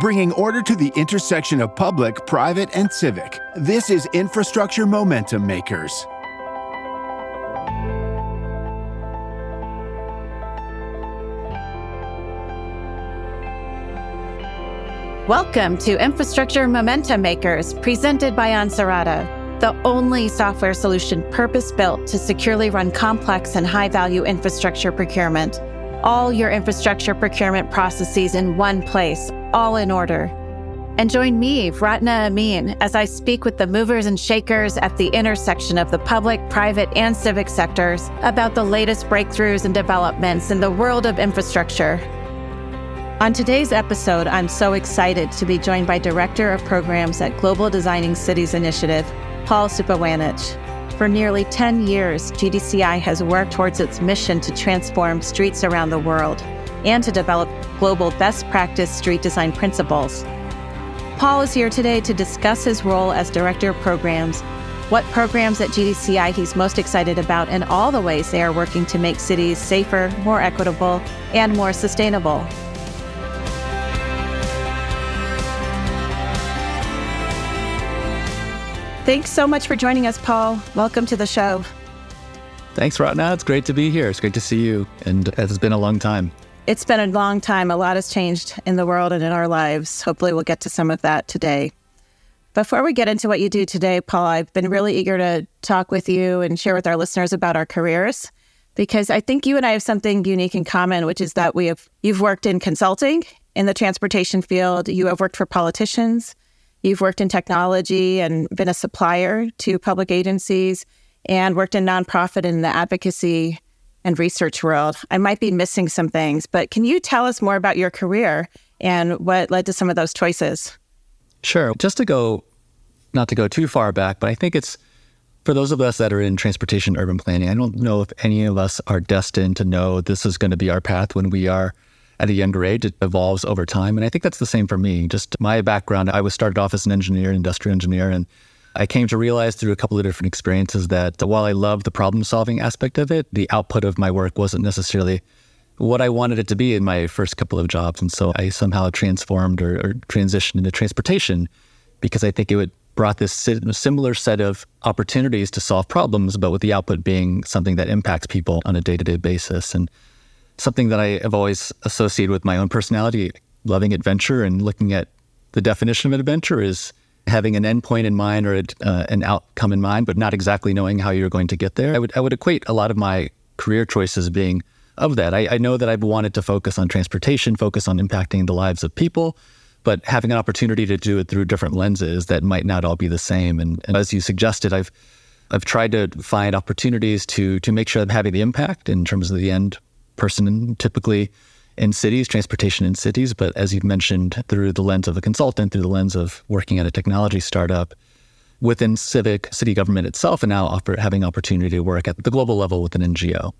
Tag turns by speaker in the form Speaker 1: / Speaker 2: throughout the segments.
Speaker 1: bringing order to the intersection of public, private, and civic. This is Infrastructure Momentum Makers.
Speaker 2: Welcome to Infrastructure Momentum Makers, presented by Ansarada, the only software solution purpose-built to securely run complex and high-value infrastructure procurement. All your infrastructure procurement processes in one place, all in order. And join me, Ratna Amin, as I speak with the movers and shakers at the intersection of the public, private, and civic sectors about the latest breakthroughs and developments in the world of infrastructure. On today's episode, I'm so excited to be joined by Director of Programs at Global Designing Cities Initiative, Paul Supawanich. For nearly 10 years, GDCI has worked towards its mission to transform streets around the world and to develop global best practice street design principles. Paul is here today to discuss his role as Director of Programs, what programs at GDCI he's most excited about, and all the ways they are working to make cities safer, more equitable, and more sustainable. Thanks so much for joining us, Paul. Welcome to the show.
Speaker 3: Thanks, Ratna. It's great to be here. It's great to see you. And it's been a long time.
Speaker 2: It's been a long time. A lot has changed in the world and in our lives. Hopefully we'll get to some of that today. Before we get into what you do today, Paul, I've been really eager to talk with you and share with our listeners about our careers, because I think you and I have something unique in common, which is that you've worked in consulting in the transportation field. You have worked for politicians. You've worked in technology and been a supplier to public agencies and worked in nonprofit in the advocacy and research world. I might be missing some things, but can you tell us more about your career and what led to some of those choices?
Speaker 3: Sure. Not to go too far back, but I think it's for those of us that are in transportation urban planning, I don't know if any of us are destined to know this is going to be our path when we are at a younger age. It evolves over time. And I think that's the same for me. Just my background, I was started off as an engineer, industrial engineer, and I came to realize through a couple of different experiences that while I loved the problem-solving aspect of it, the output of my work wasn't necessarily what I wanted it to be in my first couple of jobs. And so I somehow transformed or transitioned into transportation because I think it brought this similar set of opportunities to solve problems, but with the output being something that impacts people on a day-to-day basis. And something that I have always associated with my own personality, loving adventure and looking at the definition of adventure is having an endpoint in mind or an outcome in mind, but not exactly knowing how you're going to get there. I would equate a lot of my career choices being of that. I know that I've wanted to focus on transportation, focus on impacting the lives of people, but having an opportunity to do it through different lenses that might not all be the same. And as you suggested, I've tried to find opportunities to make sure I'm having the impact in terms of the end person, typically in cities, transportation in cities, but as you've mentioned, through the lens of a consultant, through the lens of working at a technology startup within city government itself, and now having opportunity to work at the global level with an NGO.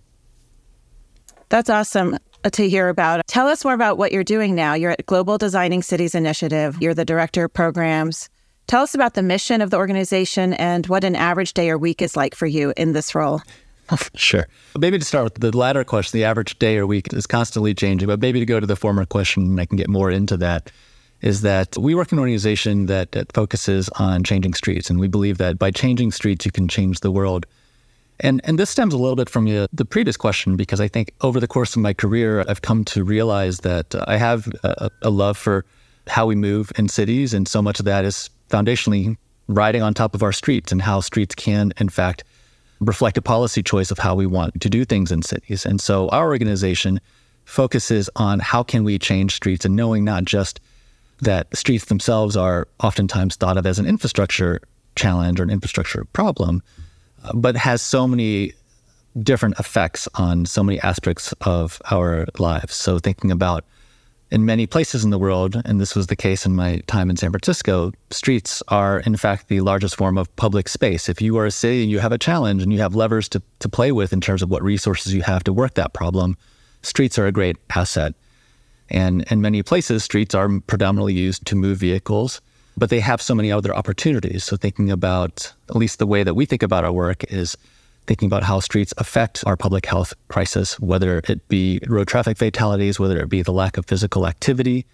Speaker 2: That's awesome to hear about. Tell us more about what you're doing now. You're at Global Designing Cities Initiative. You're the Director of Programs. Tell us about the mission of the organization and what an average day or week is like for you in this role.
Speaker 3: Sure. Maybe to start with the latter question, the average day or week is constantly changing, but maybe to go to the former question, and I can get more into that, is that we work in an organization that focuses on changing streets, and we believe that by changing streets, you can change the world. And this stems a little bit from the previous question, because I think over the course of my career, I've come to realize that I have a love for how we move in cities, and so much of that is foundationally riding on top of our streets and how streets can, in fact, reflect a policy choice of how we want to do things in cities. And so our organization focuses on how can we change streets, and knowing not just that streets themselves are oftentimes thought of as an infrastructure challenge or an infrastructure problem, but has so many different effects on so many aspects of our lives. So thinking about in many places in the world, and this was the case in my time in San Francisco, streets are in fact the largest form of public space. If you are a city and you have a challenge and you have levers to play with in terms of what resources you have to work that problem, streets are a great asset. And in many places, streets are predominantly used to move vehicles, but they have so many other opportunities. So thinking about, at least the way that we think about our work is thinking about how streets affect our public health crisis, whether it be road traffic fatalities, whether it be the lack of physical activity,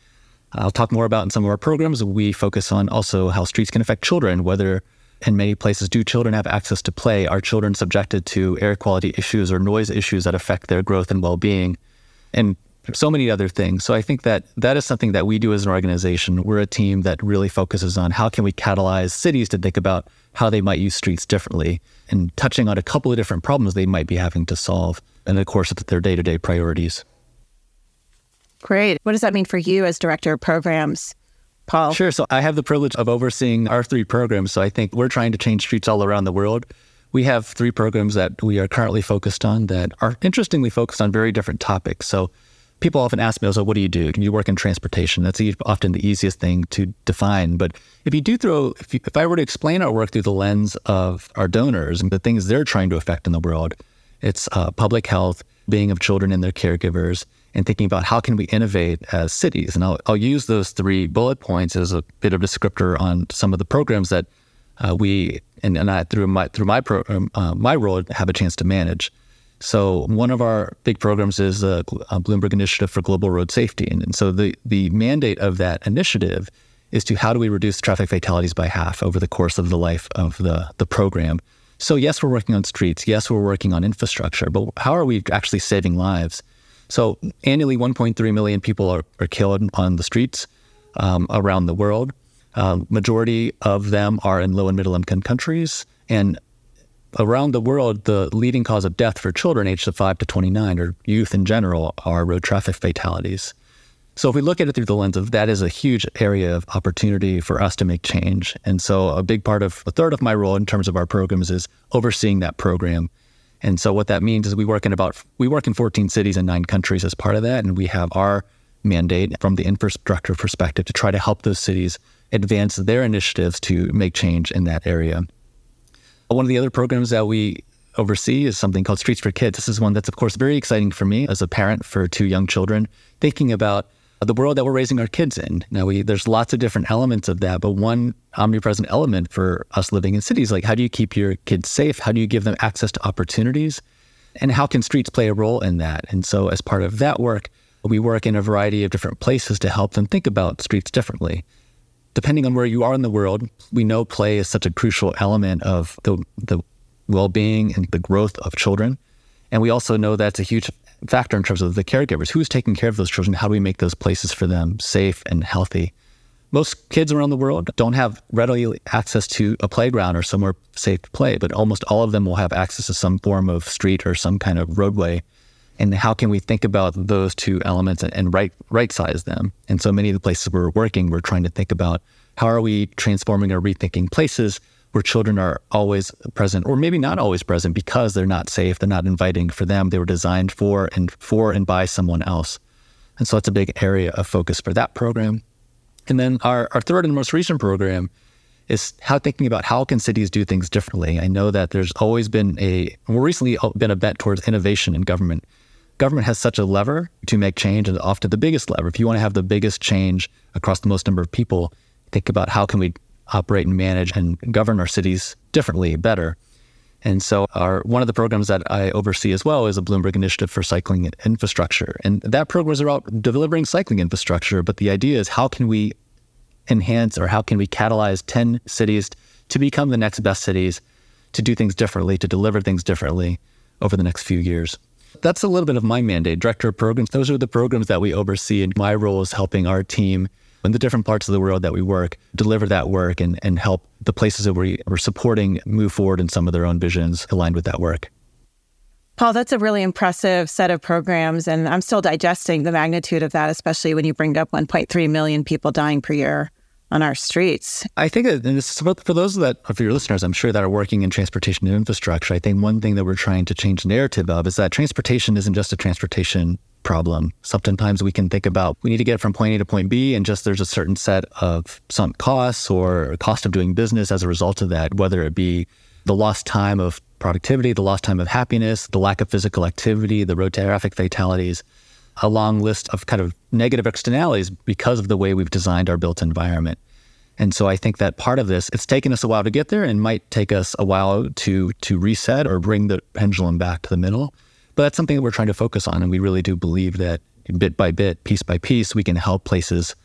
Speaker 3: I'll talk more about in some of our programs. We focus on also how streets can affect children, whether in many places do children have access to play? Are children subjected to air quality issues or noise issues that affect their growth and well-being? And so many other things. So I think that is something that we do as an organization. We're a team that really focuses on how can we catalyze cities to think about how they might use streets differently and touching on a couple of different problems they might be having to solve in the course of their day-to-day priorities.
Speaker 2: Great. What does that mean for you as director of programs, Paul?
Speaker 3: Sure. So I have the privilege of overseeing our 3 programs. So I think we're trying to change streets all around the world. We have 3 programs that we are currently focused on that are interestingly focused on very different topics. So people often ask me, so what do you do? You work in transportation. That's often the easiest thing to define. But if I were to explain our work through the lens of our donors and the things they're trying to affect in the world, it's public health, being of children and their caregivers, and thinking about how can we innovate as cities. And I'll use those 3 bullet points as a bit of a descriptor on some of the programs that we and I through my program, my role have a chance to manage. So one of our big programs is the Bloomberg Initiative for Global Road Safety. And so the mandate of that initiative is to how do we reduce traffic fatalities by half over the course of the life of the program. So yes, we're working on streets. Yes, we're working on infrastructure. But how are we actually saving lives? So annually, 1.3 million people are killed on the streets around the world. Majority of them are in low and middle income countries. And around the world, the leading cause of death for children aged 5 to 29, or youth in general, are road traffic fatalities. So if we look at it through the lens of that is a huge area of opportunity for us to make change. And so a third of my role in terms of our programs is overseeing that program. And so what that means is we work in 14 cities and 9 countries as part of that. And we have our mandate from the infrastructure perspective to try to help those cities advance their initiatives to make change in that area. One of the other programs that we oversee is something called Streets for Kids. This is one that's, of course, very exciting for me as a parent for 2 young children, thinking about the world that we're raising our kids in. Now, there's lots of different elements of that, but one omnipresent element for us living in cities, like how do you keep your kids safe? How do you give them access to opportunities? And how can streets play a role in that? And so as part of that work, we work in a variety of different places to help them think about streets differently. Depending on where you are in the world, we know play is such a crucial element of the well-being and the growth of children. And we also know that's a huge factor in terms of the caregivers. Who's taking care of those children? How do we make those places for them safe and healthy? Most kids around the world don't have readily access to a playground or somewhere safe to play, but almost all of them will have access to some form of street or some kind of roadway. And how can we think about those 2 elements and right-size them? And so many of the places we're working, we're trying to think about how are we transforming or rethinking places where children are always present, or maybe not always present because they're not safe, they're not inviting for them. They were designed for and by someone else. And so that's a big area of focus for that program. And then our third and most recent program is thinking about how can cities do things differently. I know that there's always been recently been a bet towards innovation in government. Government has such a lever to make change, and often the biggest lever. If you want to have the biggest change across the most number of people, think about how can we operate and manage and govern our cities differently, better. And so one of the programs that I oversee as well is a Bloomberg Initiative for Cycling Infrastructure. And that program is about delivering cycling infrastructure. But the idea is how can we enhance or how can we catalyze 10 cities to become the next best cities, to do things differently, to deliver things differently over the next few years. That's a little bit of my mandate, Director of Programs. Those are the programs that we oversee. And my role is helping our team in the different parts of the world that we work, deliver that work and help the places that we're supporting move forward in some of their own visions aligned with that work.
Speaker 2: Paul, that's a really impressive set of programs, and I'm still digesting the magnitude of that, especially when you bring up 1.3 million people dying per year on our streets. I think that, and this is for those for your listeners, I'm sure that are working in transportation and infrastructure, I think one thing that we're trying to change the narrative of is that transportation isn't just a transportation problem. Sometimes we can think about we need to get from point A to point B, and just there's a certain set of sunk costs or cost of doing business as a result of that, whether it be the lost time of productivity, the lost time of happiness, the lack of physical activity, the road traffic fatalities, a long list of kind of negative externalities because of the way we've designed our built environment. And so I think that part of this, it's taken us a while to get there and might take us a while to reset or bring the pendulum back to the middle. But that's something that we're trying to focus on. And we really do believe that bit by bit, piece by piece, we can help places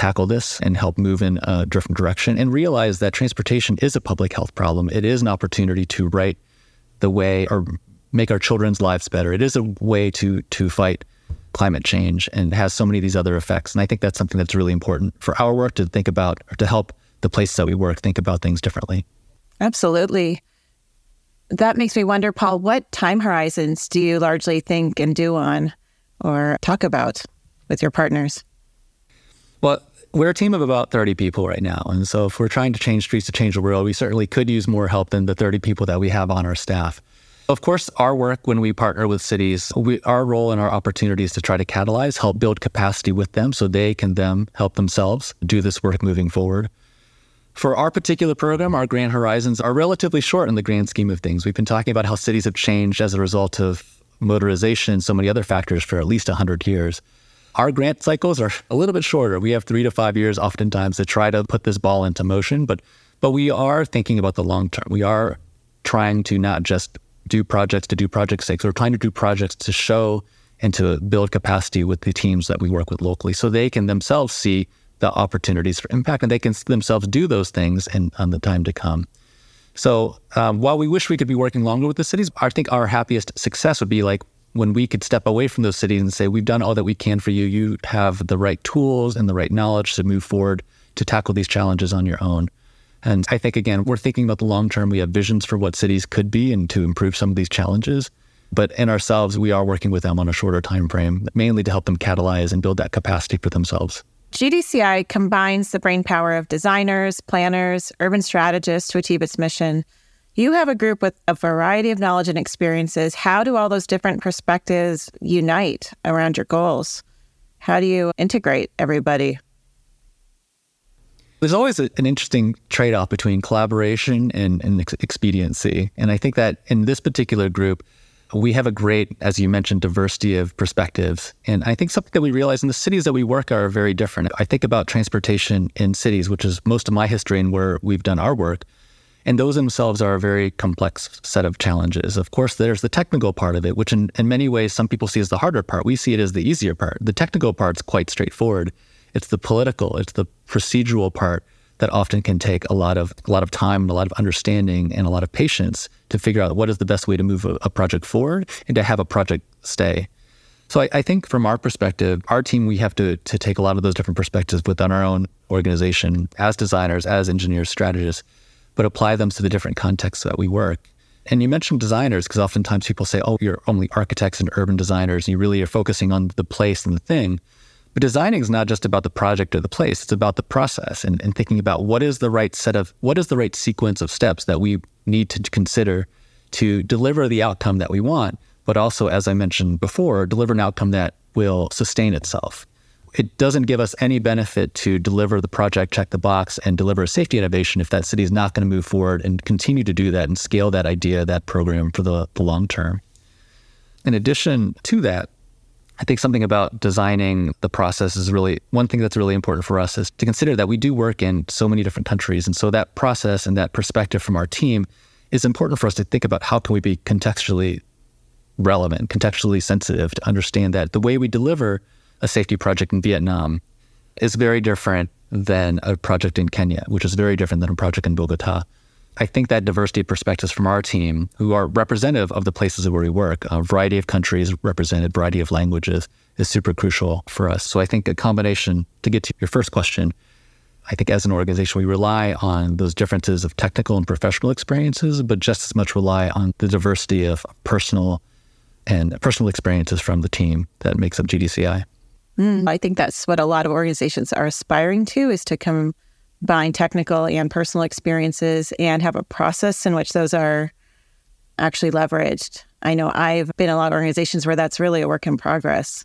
Speaker 3: tackle this and help move in a different direction and realize that transportation is a public health problem. It is an opportunity to right the way or make our children's lives better. It is a way to fight climate change and has so many of these other effects. And I think that's something that's really important for our work to think about, or to help the places that we work think about things differently.
Speaker 2: Absolutely. That makes me wonder, Paul, what time horizons do you largely think and do on or talk about with your partners?
Speaker 3: Well, we're a team of about 30 people right now. And so if we're trying to change streets to change the world, we certainly could use more help than the 30 people that we have on our staff. Of course, our work when we partner with cities, our role and our opportunity is to try to catalyze, help build capacity with them so they can help themselves do this work moving forward. For our particular program, our grant horizons are relatively short in the grand scheme of things. We've been talking about how cities have changed as a result of motorization and so many other factors for at least 100 years. Our grant cycles are a little bit shorter. We have 3 to 5 years oftentimes to try to put this ball into motion, but we are thinking about the long term. We are trying to not just do projects to do project's sake. We're trying to do projects to show and to build capacity with the teams that we work with locally so they can themselves see the opportunities for impact and they can themselves do those things on the time to come. So while we wish we could be working longer with the cities, I think our happiest success would be like when we could step away from those cities and say, we've done all that we can for you. You have the right tools and the right knowledge to move forward to tackle these challenges on your own. And I think, again, we're thinking about the long term. We have visions for what cities could be and to improve some of these challenges. But in ourselves, we are working with them on a shorter time frame, mainly to help them catalyze and build that capacity for themselves.
Speaker 2: GDCI combines the brainpower of designers, planners, urban strategists to achieve its mission. You have a group with a variety of knowledge and experiences. How do all those different perspectives unite around your goals? How do you integrate everybody?
Speaker 3: There's always an interesting trade-off between collaboration and expediency. And I think that in this particular group, we have a great, as you mentioned, diversity of perspectives. And I think something that we realize in the cities that we work are very different. I think about transportation in cities, which is most of my history and where we've done our work. And those themselves are a very complex set of challenges. Of course, there's the technical part of it, which in many ways some people see as the harder part. We see it as the easier part. The technical part's quite straightforward. It's the political, it's the procedural part that often can take a lot of time and a lot of understanding and a lot of patience to figure out what is the best way to move a project forward and to have a project stay. So I think from our perspective, our team, we have to take a lot of those different perspectives within our own organization as designers, as engineers, strategists, but apply them to the different contexts that we work. And you mentioned designers, because oftentimes people say, oh, you're only architects and urban designers, and you really are focusing on the place and the thing. But designing is not just about the project or the place, it's about the process and thinking about what is the right sequence of steps that we need to consider to deliver the outcome that we want, but also, as I mentioned before, deliver an outcome that will sustain itself. It doesn't give us any benefit to deliver the project, check the box, and deliver a safety innovation if that city is not going to move forward and continue to do that and scale that idea, that program for the long term. In addition to that, I think something about designing the process is really, one thing that's really important for us is to consider that we do work in so many different countries. And so that process and that perspective from our team is important for us to think about how can we be contextually relevant, contextually sensitive to understand that the way we deliver a safety project in Vietnam is very different than a project in Kenya, which is very different than a project in Bogota. I think that diversity of perspectives from our team, who are representative of the places where we work, a variety of countries represented, variety of languages, is super crucial for us. So I think a combination, to get to your first question, I think as an organization, we rely on those differences of technical and professional experiences, but just as much rely on the diversity of personal experiences from the team that makes up GDCI.
Speaker 2: I think that's what a lot of organizations are aspiring to, is to combine technical and personal experiences and have a process in which those are actually leveraged. I know I've been in a lot of organizations where that's really a work in progress.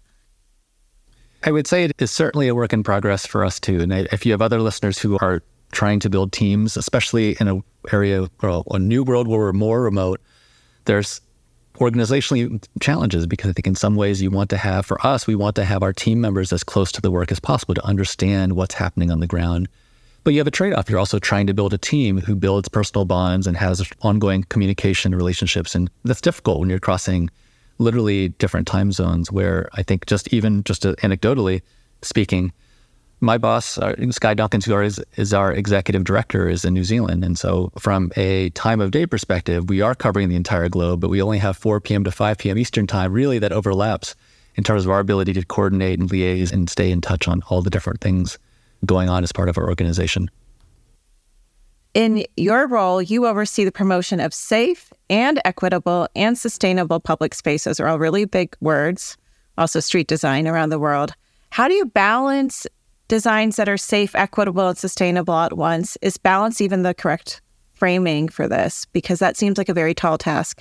Speaker 3: I would say it is certainly a work in progress for us too. And if you have other listeners who are trying to build teams, especially in an area or a new world where we're more remote, there's organizationally challenges, because I think in some ways we want to have our team members as close to the work as possible to understand what's happening on the ground. But you have a trade-off. You're also trying to build a team who builds personal bonds and has ongoing communication and relationships. And that's difficult when you're crossing literally different time zones, where I think just anecdotally speaking, my boss, Skye Duncan, who is our executive director, is in New Zealand. And so from a time of day perspective, we are covering the entire globe, but we only have 4 p.m. to 5 p.m. Eastern time, really, that overlaps in terms of our ability to coordinate and liaise and stay in touch on all the different things going on as part of our organization.
Speaker 2: In your role, you oversee the promotion of safe and equitable and sustainable public spaces, are all really big words, also street design around the world. How do you balance designs that are safe, equitable, and sustainable at once? Is balance even the correct framing for this? Because that seems like a very tall task.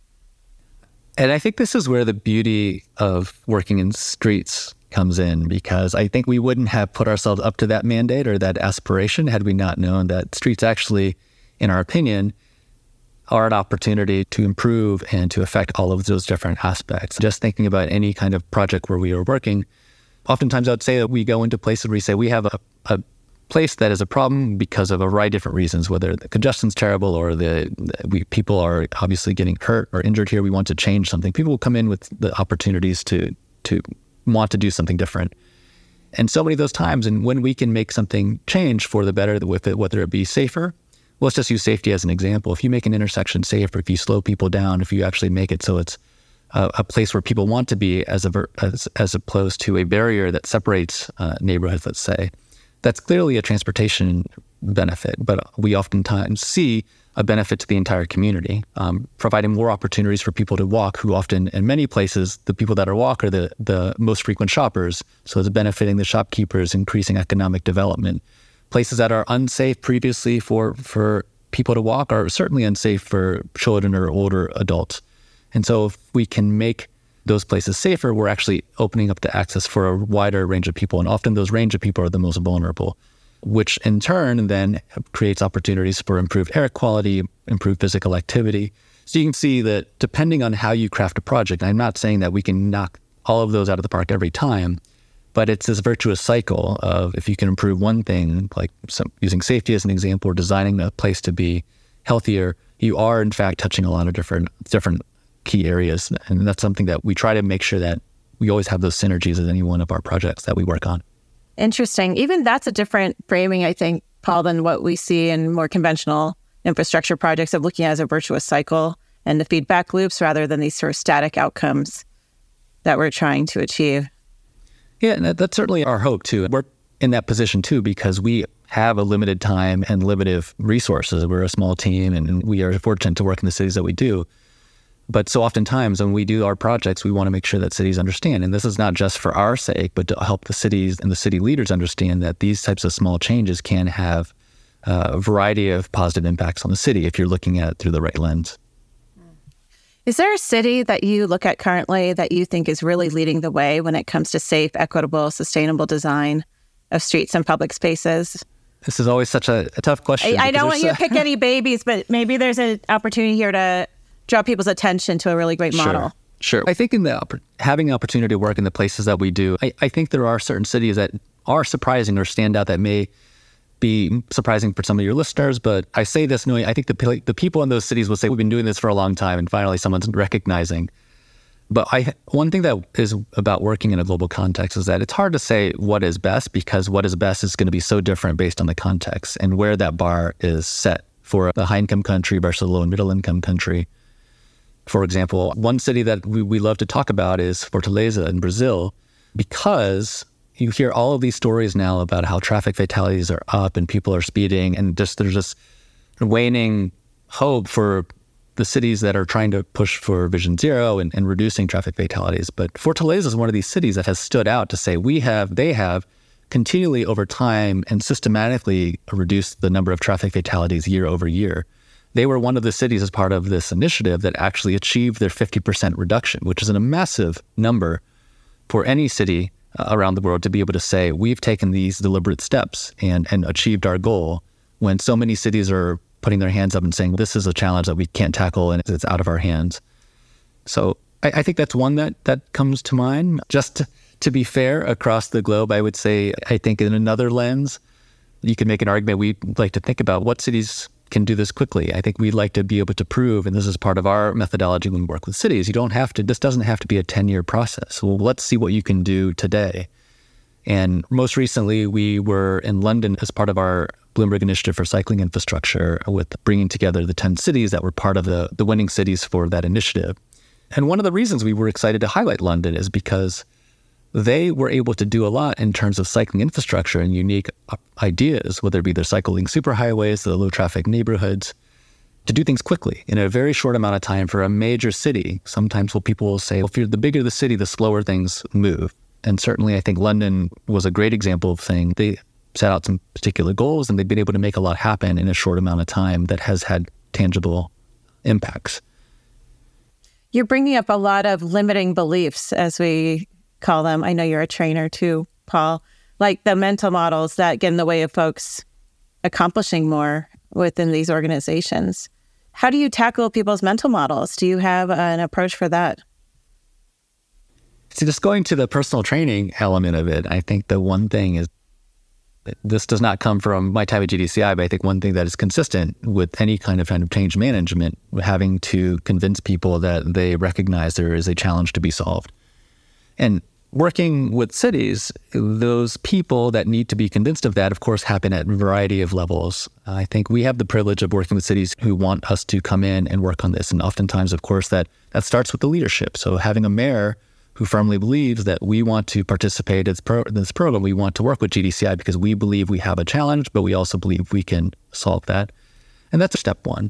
Speaker 3: And I think this is where the beauty of working in streets comes in, because I think we wouldn't have put ourselves up to that mandate or that aspiration had we not known that streets actually, in our opinion, are an opportunity to improve and to affect all of those different aspects. Just thinking about any kind of project where we are working, oftentimes I would say that we go into places where we say we have a place that is a problem because of a variety of different reasons, whether the congestion's terrible or people are obviously getting hurt or injured here. We want to change something. People will come in with the opportunities to want to do something different. And so many of those times, and when we can make something change for the better with it, whether it be safer, let's just use safety as an example. If you make an intersection safer, if you slow people down, if you actually make it so it's a place where people want to be as opposed to a barrier that separates neighborhoods, let's say, that's clearly a transportation benefit. But we oftentimes see a benefit to the entire community, providing more opportunities for people to walk, who often, in many places, the people that are walk are the most frequent shoppers. So it's benefiting the shopkeepers, increasing economic development. Places that are unsafe previously for people to walk are certainly unsafe for children or older adults. And so if we can make those places safer, we're actually opening up the access for a wider range of people. And often those range of people are the most vulnerable, which in turn then creates opportunities for improved air quality, improved physical activity. So you can see that depending on how you craft a project, I'm not saying that we can knock all of those out of the park every time, but it's this virtuous cycle of if you can improve one thing, like using safety as an example, or designing a place to be healthier, you are in fact touching a lot of different key areas. And that's something that we try to make sure that we always have those synergies in any one of our projects that we work on.
Speaker 2: Interesting. Even that's a different framing, I think, Paul, than what we see in more conventional infrastructure projects of looking at it as a virtuous cycle and the feedback loops rather than these sort of static outcomes that we're trying to achieve.
Speaker 3: Yeah, and that's certainly our hope too. We're in that position too because we have a limited time and limited resources. We're a small team and we are fortunate to work in the cities that we do. But so oftentimes when we do our projects, we want to make sure that cities understand. And this is not just for our sake, but to help the cities and the city leaders understand that these types of small changes can have a variety of positive impacts on the city if you're looking at it through the right lens.
Speaker 2: Is there a city that you look at currently that you think is really leading the way when it comes to safe, equitable, sustainable design of streets and public spaces?
Speaker 3: This is always such a tough question.
Speaker 2: I don't want you to pick any babies, but maybe there's an opportunity here to draw people's attention to a really great model.
Speaker 3: Sure. I think in having the opportunity to work in the places that we do, I think there are certain cities that are surprising or stand out that may be surprising for some of your listeners. But I say this knowing I think the people in those cities will say, we've been doing this for a long time, and finally someone's recognizing. But one thing that is about working in a global context is that it's hard to say what is best, because what is best is going to be so different based on the context and where that bar is set for a high-income country versus a low- and middle-income country. For example, one city that we love to talk about is Fortaleza in Brazil, because you hear all of these stories now about how traffic fatalities are up and people are speeding, and there's this waning hope for the cities that are trying to push for Vision Zero and reducing traffic fatalities. But Fortaleza is one of these cities that has stood out to say they have continually over time and systematically reduced the number of traffic fatalities year over year. They were one of the cities as part of this initiative that actually achieved their 50% reduction, which is a massive number for any city around the world to be able to say, we've taken these deliberate steps and achieved our goal, when so many cities are putting their hands up and saying, this is a challenge that we can't tackle and it's out of our hands. So I think that's one that comes to mind. Just to be fair, across the globe, I would say, I think in another lens, you can make an argument we'd like to think about what cities can do this quickly. I think we'd like to be able to prove, and this is part of our methodology when we work with cities, this doesn't have to be a 10-year process. Well, let's see what you can do today. And most recently, we were in London as part of our Bloomberg Initiative for Cycling Infrastructure with bringing together the 10 cities that were part of the winning cities for that initiative. And one of the reasons we were excited to highlight London is because they were able to do a lot in terms of cycling infrastructure and unique ideas, whether it be their cycling superhighways, the low traffic neighborhoods, to do things quickly in a very short amount of time for a major city. Sometimes people will say, well, if you're the bigger the city, the slower things move. And certainly I think London was a great example of saying they set out some particular goals and they've been able to make a lot happen in a short amount of time that has had tangible impacts.
Speaker 2: You're bringing up a lot of limiting beliefs, as we call them. I know you're a trainer too, Paul, like the mental models that get in the way of folks accomplishing more within these organizations. How do you tackle people's mental models? Do you have an approach for that?
Speaker 3: So just going to the personal training element of it, I think the one thing is, this does not come from my time at GDCI, but I think one thing that is consistent with any kind of change management, having to convince people that they recognize there is a challenge to be solved. And working with cities, those people that need to be convinced of that, of course, happen at a variety of levels. I think we have the privilege of working with cities who want us to come in and work on this. And oftentimes, of course, that starts with the leadership. So having a mayor who firmly believes that we want to participate in this program, we want to work with GDCI because we believe we have a challenge, but we also believe we can solve that. And that's step one.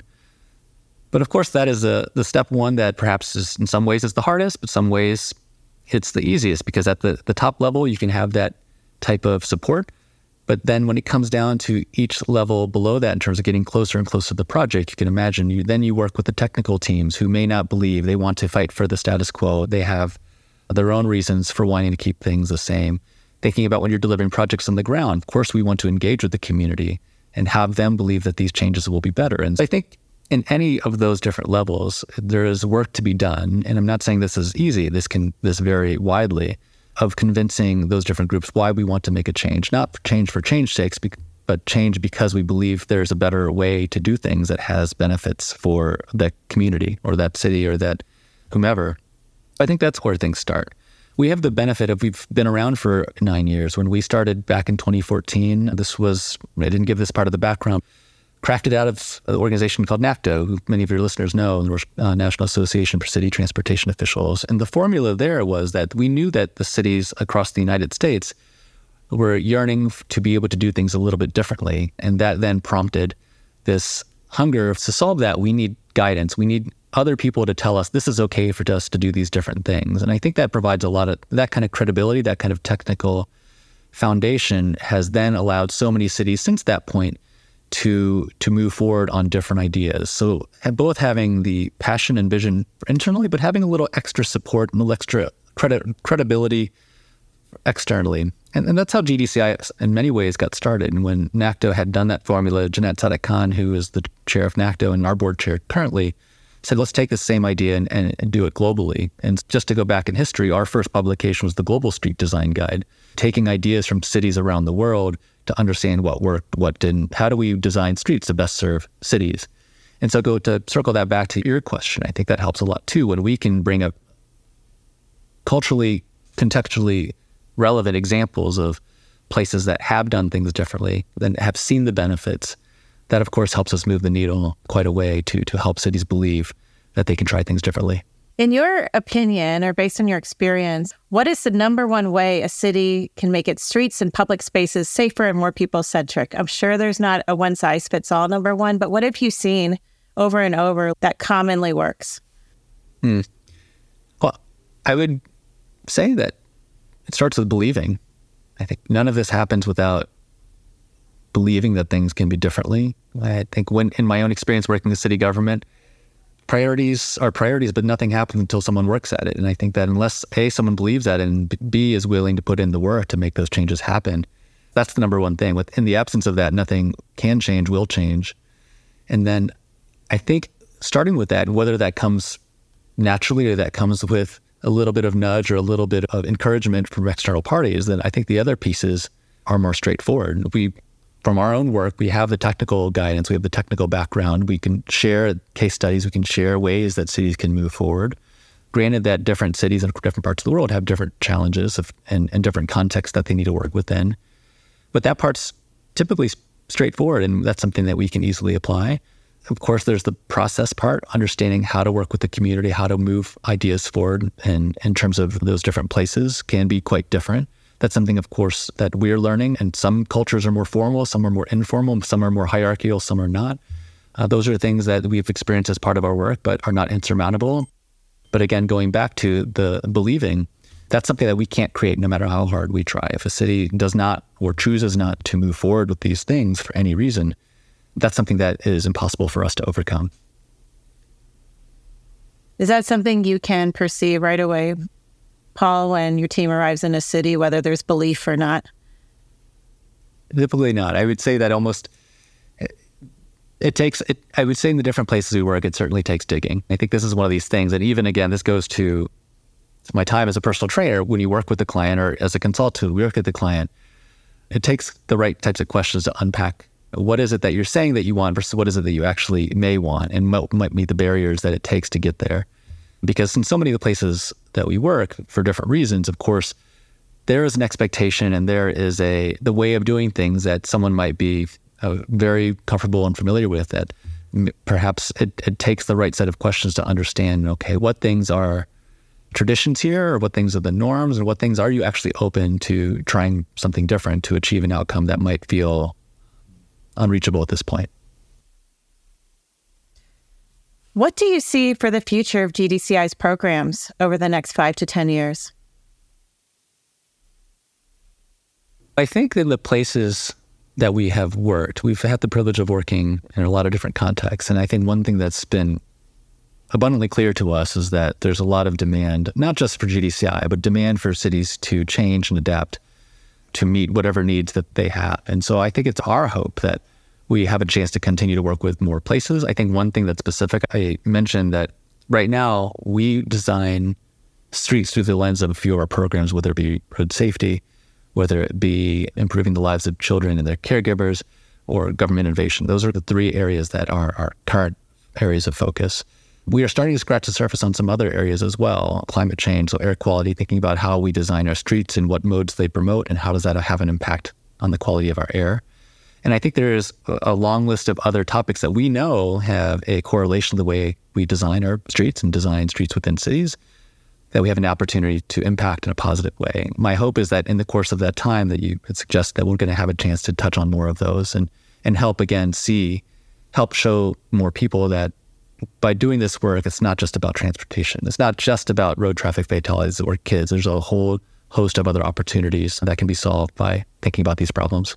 Speaker 3: But of course, that is the step one that perhaps is in some ways is the hardest, but some ways it's the easiest, because at the top level, you can have that type of support. But then when it comes down to each level below that, in terms of getting closer and closer to the project, you can imagine you work with the technical teams who may not believe, they want to fight for the status quo. They have their own reasons for wanting to keep things the same. Thinking about when you're delivering projects on the ground, of course, we want to engage with the community and have them believe that these changes will be better. And I think in any of those different levels, there is work to be done. And I'm not saying this is easy. This vary widely, of convincing those different groups why we want to make a change, not change for change's sake, but change because we believe there's a better way to do things that has benefits for that community or that city or that whomever. I think that's where things start. We have the benefit of, we've been around for 9 years. When we started back in 2014, I didn't give this part of the background, crafted out of an organization called NACTO, who many of your listeners know, the National Association for City Transportation Officials. And the formula there was that we knew that the cities across the United States were yearning to be able to do things a little bit differently. And that then prompted this hunger. To solve that, we need guidance. We need other people to tell us this is okay for us to do these different things. And I think that provides a lot of that kind of credibility, that kind of technical foundation has then allowed so many cities since that point to move forward on different ideas. So both having the passion and vision internally, but having a little extra support and a little extra credibility externally. And that's how GDCI in many ways got started. And when NACTO had done that formula, Jeanette Sadik Khan, who is the chair of NACTO and our board chair currently, said, let's take the same idea and do it globally. And just to go back in history, our first publication was the Global Street Design Guide, taking ideas from cities around the world to understand what worked, what didn't. How do we design streets to best serve cities? And so to circle that back to your question, I think that helps a lot too, when we can bring up culturally, contextually relevant examples of places that have done things differently, then have seen the benefits. That, of course, helps us move the needle quite a way to help cities believe that they can try things differently.
Speaker 2: In your opinion, or based on your experience, what is the number one way a city can make its streets and public spaces safer and more people-centric? I'm sure there's not a one-size-fits-all number one, but what have you seen over and over that commonly works?
Speaker 3: Well, I would say that it starts with believing. I think none of this happens without believing that things can be differently. I think when, in my own experience working with city government, priorities are priorities, but nothing happens until someone works at it. And I think that unless A, someone believes that, and B, is willing to put in the work to make those changes happen, that's the number one thing. In the absence of that, nothing can change, will change. And then I think starting with that, whether that comes naturally or that comes with a little bit of nudge or a little bit of encouragement from external parties, then I think the other pieces are more straightforward. From our own work, we have the technical guidance, we have the technical background, we can share case studies, we can share ways that cities can move forward. Granted that different cities in different parts of the world have different challenges and different contexts that they need to work within. But that part's typically straightforward, and that's something that we can easily apply. Of course, there's the process part, understanding how to work with the community, how to move ideas forward, and in terms of those different places can be quite different. That's something, of course, that we're learning, and some cultures are more formal, some are more informal, some are more hierarchical, some are not. Those are things that we've experienced as part of our work, but are not insurmountable. But again, going back to the believing, that's something that we can't create no matter how hard we try. If a city does not or chooses not to move forward with these things for any reason, that's something that is impossible for us to overcome.
Speaker 2: Is that something you can perceive right away, Paul, when your team arrives in a city, whether there's belief or not?
Speaker 3: Typically not. I would say that almost it takes, I would say in the different places we work, it certainly takes digging. I think this is one of these things, and even again, this goes to my time as a personal trainer. When you work with the client or as a consultant, we work with the client, it takes the right types of questions to unpack what is it that you're saying that you want versus what is it that you actually may want, and what might be the barriers that it takes to get there. Because in so many of the places that we work, for different reasons, of course, there is an expectation and there is the way of doing things that someone might be very comfortable and familiar with, that perhaps it takes the right set of questions to understand, okay, what things are traditions here, or what things are the norms, or what things are you actually open to trying something different to achieve an outcome that might feel unreachable at this point.
Speaker 2: What do you see for the future of GDCI's programs over the next 5 to 10 years?
Speaker 3: I think in the places that we have worked, we've had the privilege of working in a lot of different contexts. And I think one thing that's been abundantly clear to us is that there's a lot of demand, not just for GDCI, but demand for cities to change and adapt to meet whatever needs that they have. And so I think it's our hope that we have a chance to continue to work with more places. I think one thing that's specific, I mentioned that right now we design streets through the lens of a few of our programs, whether it be road safety, whether it be improving the lives of children and their caregivers, or government innovation. Those are the three areas that are our current areas of focus. We are starting to scratch the surface on some other areas as well. Climate change, so air quality, thinking about how we design our streets and what modes they promote, and how does that have an impact on the quality of our air. And I think there is a long list of other topics that we know have a correlation to the way we design our streets and design streets within cities, that we have an opportunity to impact in a positive way. My hope is that in the course of that time that you would suggest, that we're going to have a chance to touch on more of those and help show more people that by doing this work, it's not just about transportation. It's not just about road traffic fatalities or kids. There's a whole host of other opportunities that can be solved by thinking about these problems.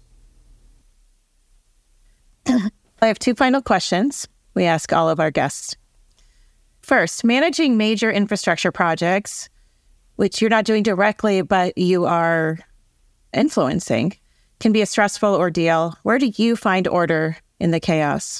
Speaker 2: I have two final questions we ask all of our guests. First, managing major infrastructure projects, which you're not doing directly, but you are influencing, can be a stressful ordeal. Where do you find order in the chaos?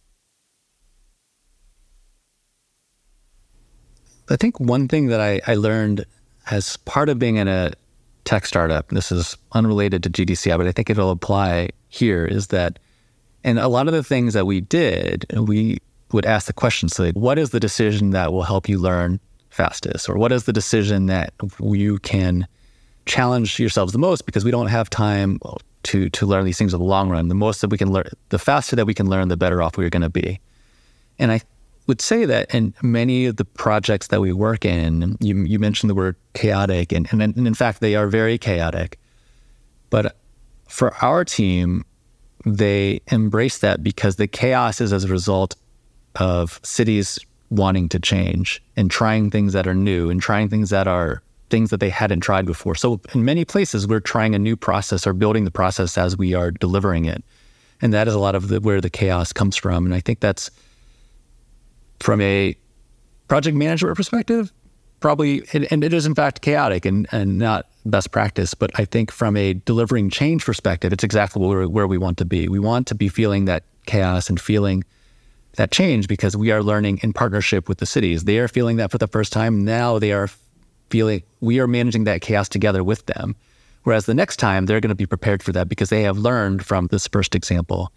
Speaker 3: I think one thing that I learned as part of being in a tech startup, this is unrelated to GDCI, but I think it'll apply here, is that in a lot of the things that we did, we would ask the questions like, what is the decision that will help you learn fastest? Or what is the decision that you can challenge yourselves the most, because we don't have time to learn these things in the long run. The most that we can learn, the faster that we can learn, the better off we're going to be. And I would say that in many of the projects that we work in, you mentioned the word chaotic, and in fact, they are very chaotic. But for our team, they embrace that because the chaos is as a result of cities wanting to change and trying things that are new and trying things that are things that they hadn't tried before. So in many places, we're trying a new process or building the process as we are delivering it. And that is a lot of where the chaos comes from. And I think that's, from a project management perspective, probably, and it is in fact chaotic and not best practice, but I think from a delivering change perspective, it's exactly where we want to be. We want to be feeling that chaos and feeling that change because we are learning in partnership with the cities. They are feeling that for the first time. Now they are feeling, we are managing that chaos together with them. Whereas the next time they're going to be prepared for that because they have learned from this first example.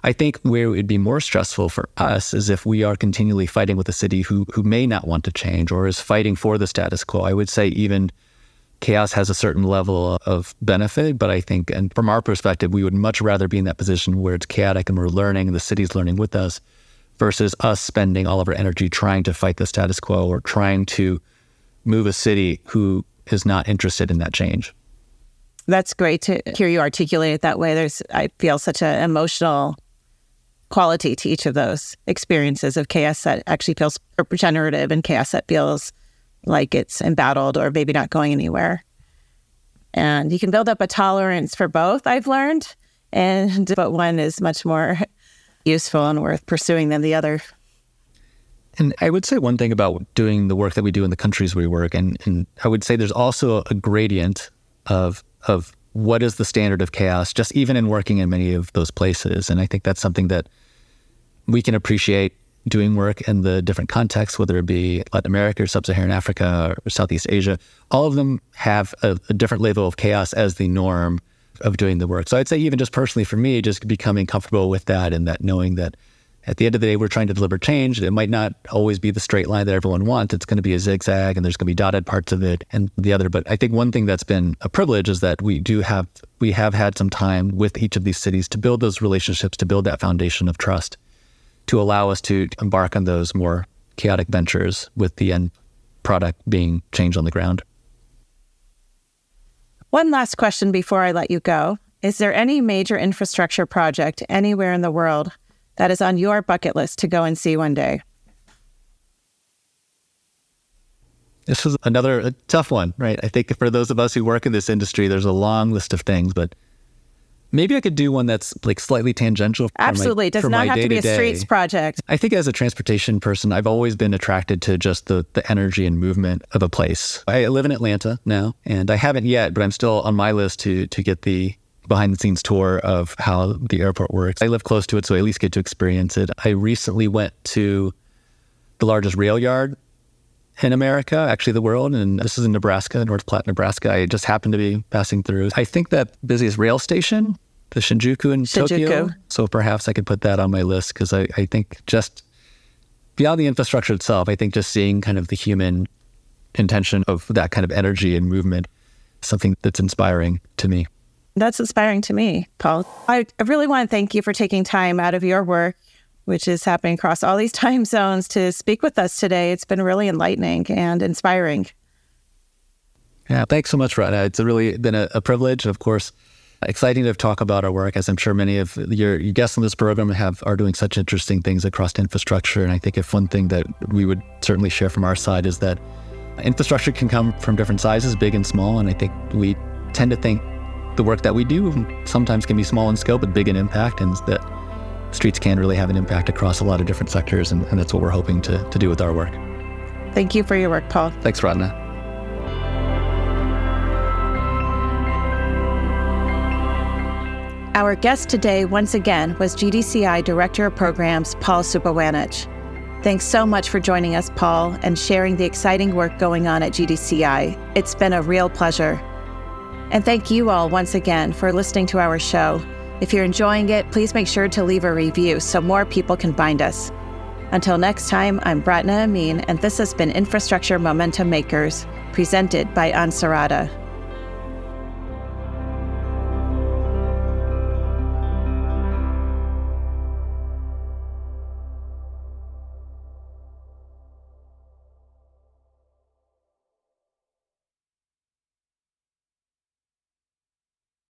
Speaker 3: I think where it would be more stressful for us is if we are continually fighting with a city who may not want to change or is fighting for the status quo. I would say even chaos has a certain level of benefit, but I think, and from our perspective, we would much rather be in that position where it's chaotic and we're learning and the city's learning with us versus us spending all of our energy trying to fight the status quo or trying to move a city who is not interested in that change.
Speaker 2: That's great to hear you articulate it that way. I feel such an emotional quality to each of those experiences of chaos that actually feels regenerative and chaos that feels like it's embattled or maybe not going anywhere. And you can build up a tolerance for both, I've learned, but one is much more useful and worth pursuing than the other.
Speaker 3: And I would say one thing about doing the work that we do in the countries we work, and I would say there's also a gradient of what is the standard of chaos, just even in working in many of those places. And I think that's something that we can appreciate doing work in the different contexts, whether it be Latin America or Sub-Saharan Africa or Southeast Asia. All of them have a different level of chaos as the norm of doing the work. So I'd say even just personally for me, just becoming comfortable with that and that knowing that at the end of the day, we're trying to deliver change. It might not always be the straight line that everyone wants. It's going to be a zigzag and there's going to be dotted parts of it and the other. But I think one thing that's been a privilege is that we have had some time with each of these cities to build those relationships, to build that foundation of trust, to allow us to embark on those more chaotic ventures with the end product being change on the ground.
Speaker 2: One last question before I let you go. Is there any major infrastructure project anywhere in the world that is on your bucket list to go and see one day?
Speaker 3: This is a tough one, right? I think for those of us who work in this industry, there's a long list of things, but maybe I could do one that's like slightly tangential.
Speaker 2: Absolutely. It does not have to be a streets project.
Speaker 3: I think as a transportation person, I've always been attracted to just the energy and movement of a place. I live in Atlanta now, and I haven't yet, but I'm still on my list to get the behind-the-scenes tour of how the airport works. I live close to it, so I at least get to experience it. I recently went to the largest rail yard in America, actually the world, and this is in Nebraska, North Platte, Nebraska. I just happened to be passing through. I think that busiest rail station, the Shinjuku in Tokyo. So perhaps I could put that on my list because I think just beyond the infrastructure itself, I think just seeing kind of the human intention of that kind of energy and movement is something that's inspiring to me.
Speaker 2: That's inspiring to me, Paul. I really want to thank you for taking time out of your work, which is happening across all these time zones, to speak with us today. It's been really enlightening and inspiring.
Speaker 3: Yeah, thanks so much, Ratna. It's really been a privilege, of course. Exciting to talk about our work, as I'm sure many of your guests on this program are doing such interesting things across infrastructure. And I think if one thing that we would certainly share from our side is that infrastructure can come from different sizes, big and small. And I think we tend to think the work that we do sometimes can be small in scope but big in impact, and that streets can really have an impact across a lot of different sectors. And that's what we're hoping to do with our work.
Speaker 2: Thank you for your work, Paul.
Speaker 3: Thanks, Ratna.
Speaker 2: Our guest today, once again, was GDCI Director of Programs, Paul Supawanich. Thanks so much for joining us, Paul, and sharing the exciting work going on at GDCI. It's been a real pleasure. And thank you all once again for listening to our show. If you're enjoying it, please make sure to leave a review so more people can find us. Until next time, I'm Ratna Amin, and this has been Infrastructure Momentum Makers, presented by Ansarada.